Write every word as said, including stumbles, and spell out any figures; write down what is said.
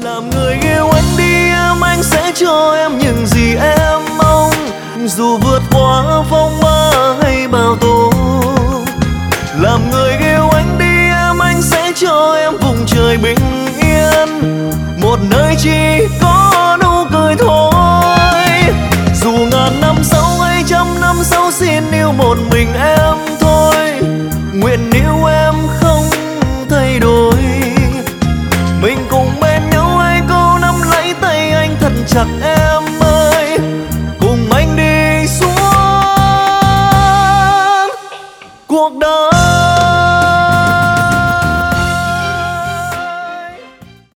Làm người yêu anh đi em, anh sẽ cho em những gì em mong, dù vượt qua phong ba hay bão tố. Làm người yêu anh đi em, anh sẽ cho em vùng trời bình yên, một nơi chỉ có nụ cười thôi. Dù ngàn năm sau hay trăm năm sau, xin yêu một mình em thôi, nguyện yêu em không thay đổi. Mình cùng bên nhau hai câu nắm lấy tay anh thật chặt em.